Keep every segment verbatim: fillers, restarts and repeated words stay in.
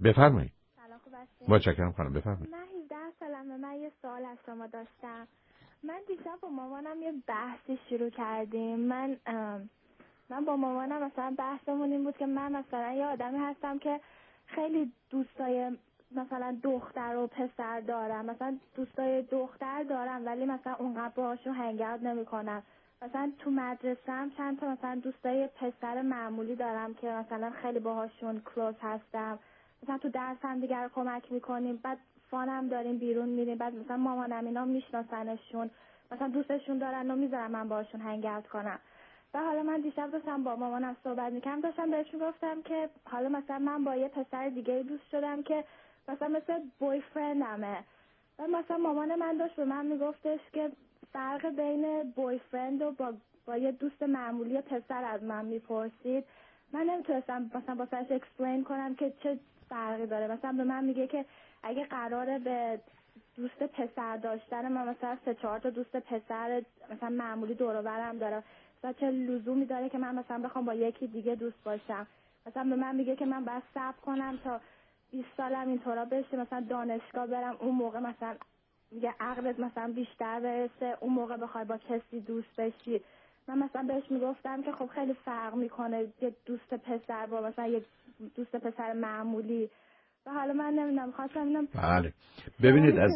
بفرمایید. سلام، خوب هستین؟ متشکرم خانم، بفرمایید. من هجده سالمه. من یه سوال از شما داشتم. من دیشب با مامانم یه بحثی شروع کردیم. من من با مامانم مثلا بحثمون این بود که من مثلا یه آدمی هستم که خیلی دوستای مثلا دختر و پسر دارم. مثلا دوستای دختر دارم ولی مثلا اونقدر باهاشون هنگ اوت نمی‌کنم. مثلا تو مدرسه‌ام چند تا مثلا دوستای پسر معمولی دارم که مثلا خیلی باهاشون کلوز هستم. مثلا تو درس هم دیگه کمک میکنیم، بعد فانم داریم، بیرون میریم، بعد مثلا مامانم اینا میشناسنشون، مثلا دوستشون دارن و میذارم من باهاشون هنگ اوت کنم. و حالا من دیشب داشتم با مامانم صحبت میکردم، داشتم بهش میگفتم که حالا مثلا من با یه پسر دیگه دوست شدم که مثلا مثل بوی فرندمه. و مثلا مامان من داشت به من میگفتش که فرق بین بوی فرند و با, با یه دوست معمولی پسر از من میپرسید. من نمیتونستم مثلا با سرش اکسپلین کنم که چه فرقی داره. مثلا به من میگه که اگه قراره به دوست پسر داشتن من مثلا سه چهار تا دوست پسر مثلا معمولی دور و برم دارم، مثلا چه لزومی داره که من مثلا بخوام با یکی دیگه دوست باشم؟ مثلا به من میگه که من باید صبر کنم تا بیست سالم اینطورا بشه، مثلا دانشگاه برم، اون موقع مثلا میگه عقلت مثلا بیشتر برسه، اون موقع بخوای با کسی دوست بشی. من مثلا بهش میگفتم که خب خیلی فرق میکنه یه دوست پسر با مثلا یه دوست پسر معمولی. و حالا من نمیدونم، خواستم اینم بله ببینید از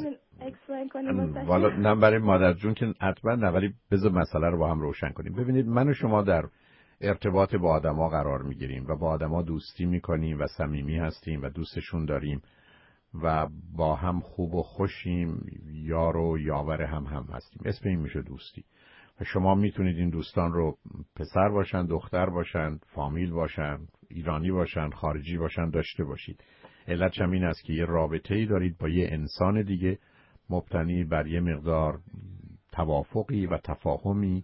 والا نه برای مادر جون که حتما نه، ولی بذار مسئله رو با هم روشن کنیم. ببینید من و شما در ارتباط با آدما قرار میگیریم و با آدما دوستی میکنیم و صمیمی هستیم و دوستشون داریم و با هم خوب و خوشیم، یار و یاور هم هم هستیم. اسم این میشه دوستی. و شما میتونید این دوستان رو پسر باشن، دختر باشن، فامیل باشن، ایرانی باشن، خارجی باشن داشته باشید. علتش هم این است که یه رابطه‌ای دارید با یه انسان دیگه مبتنی بر یه مقدار توافقی و تفاهمی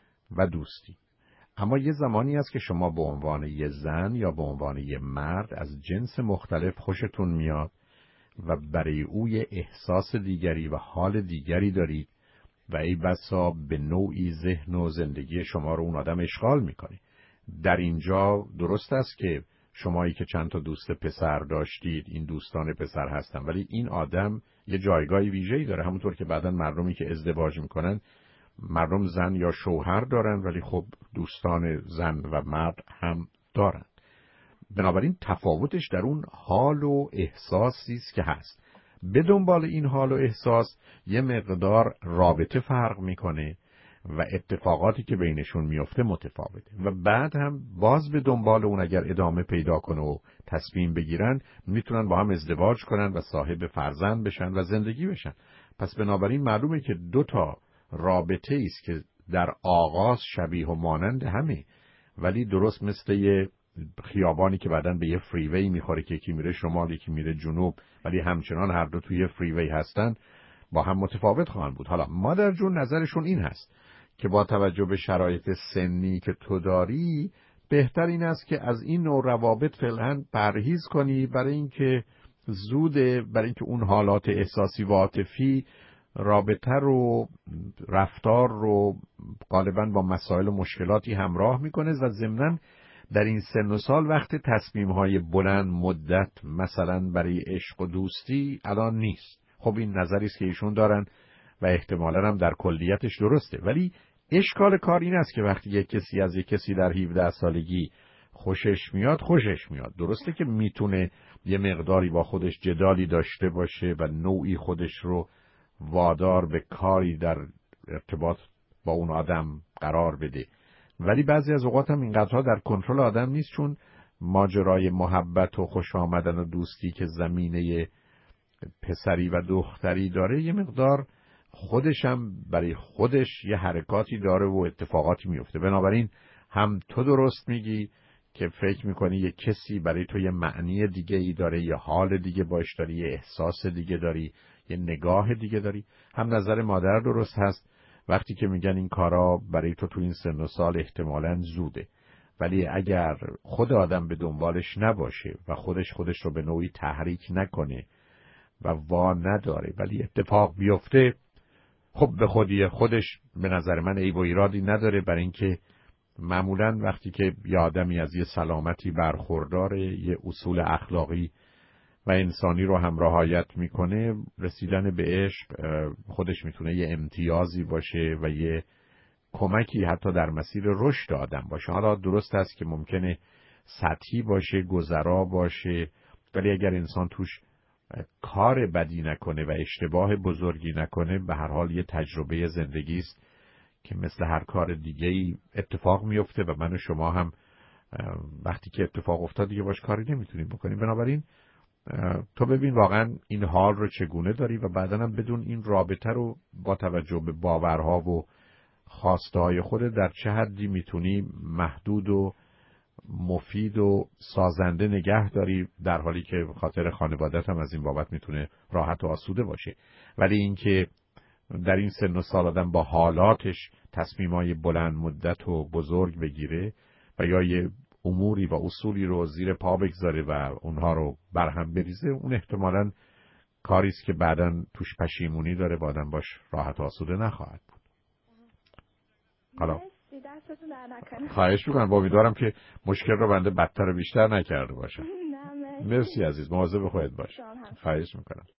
و دوستی. اما یه زمانی است که شما به عنوان یه زن یا به عنوان یه مرد از جنس مختلف خوشتون میاد و برای او یه احساس دیگری و حال دیگری دارید و ای بسا به نوعی ذهن و زندگی شما رو اون آدم اشغال میکنه. در اینجا درست است که شمایی که چند تا دوست پسر داشتید این دوستان پسر هستن، ولی این آدم یه جایگاه ویژه‌ای داره. همونطور که بعداً مردمی که ازدواج میکنن مردم زن یا شوهر دارن ولی خب دوستان زن و مرد هم دارن. بنابراین تفاوتش در اون حال و احساسی است که هست. به دنبال این حال و احساس یه مقدار رابطه فرق میکنه و اتفاقاتی که بینشون میفته متفاوته و بعد هم باز به دنبال اون اگر ادامه پیدا کنه و تصمیم بگیرن میتونن با هم ازدواج کنن و صاحب فرزند بشن و زندگی بشن. پس بنابراین معلومه که دو تا رابطه است که در آغاز شبیه و مانند همه، ولی درست مثل یه خیابانی که بعداً به یه فریوی میخوره که یکی میره شمال یکی میره جنوب، ولی همچنان هر دو توی یه فریوی هستن، با هم متفاوت خواهند بود. حالا مادر جون نظرشون این هست که با توجه به شرایط سنی که تو داری بهتر این است که از این نوع روابط فعلا پرهیز کنی، برای اینکه زوده، برای اینکه اون حالات احساسی و عاطفی رابطه رو رفتار رو غالباً با مسائل و مشکلاتی همراه میکنه و ضمناً در این سن و سال وقت تصمیم‌های بلند مدت مثلا برای عشق و دوستی الان نیست. خب این نظری است که ایشون دارن و احتمالاً هم در کلیتش درسته، ولی اشکال کار این است که وقتی یک کسی از یک کسی در هفده سالگی خوشش میاد خوشش میاد. درسته که میتونه یه مقداری با خودش جدالی داشته باشه و نوعی خودش رو وادار به کاری در ارتباط با اون آدم قرار بده، ولی بعضی از اوقات هم اینقدرها در کنترل آدم نیست، چون ماجرای محبت و خوش آمدن و دوستی که زمینه پسری و دختری داره یه مقدار خودش هم برای خودش یه حرکاتی داره و اتفاقاتی میفته. بنابراین هم تو درست میگی که فکر میکنی یه کسی برای تو یه معنی دیگه ای داره، یه حال دیگه باش داری، یه احساس دیگه داری، یه نگاه دیگه داری. هم نظر مادر درست هست وقتی که میگن این کارا برای تو تو این سن و سال احتمالاً زوده، ولی اگر خود آدم به دنبالش نباشه و خودش خودش رو به نوعی تحریک نکنه و وا نداره ولی اتفاق بیفته، خب به خودی خودش به نظر من عیب و ایرادی نداره، برای اینکه معمولاً وقتی که یه آدمی از یه سلامتی برخورداره، یه اصول اخلاقی و انسانی رو هم رعایت میکنه، رسیدن به عشق خودش میتونه یه امتیازی باشه و یه کمکی حتی در مسیر رشد آدم باشه. حالا درست است که ممکنه سطحی باشه، گذرا باشه، ولی اگر انسان توش کار بدی نکنه و اشتباه بزرگی نکنه، به هر حال یه تجربه زندگی است که مثل هر کار دیگه‌ای اتفاق میفته و من و شما هم وقتی که اتفاق افتاد دیگه باش کاری نمیتونیم بکنیم. بنابراین تو ببین واقعا این حال رو چگونه داری و بعداً هم بدون این رابطه رو با توجه به باورها و خواسته‌های خودت در چه حدی میتونی محدود و مفید و سازنده نگه داری، در حالی که خاطر خانوادت هم از این بابت میتونه راحت و آسوده باشه. ولی اینکه در این سن و سال آدم با حالاتش تصمیمای بلند مدت و بزرگ بگیره و یا یه اموری و اصولی رو زیر پا بگذاره و اونها رو برهم بریزه، اون احتمالاً کاری است که بعداً توش پشیمونی داره، با آدم باش راحت و آسوده نخواهد بود. حالا خواهش میکنم، با امیدوارم که مشکل رو بنده بدتر و بیشتر نکرده باشم. مرسی عزیز، مواظب خودت باش. خواهش میکنم.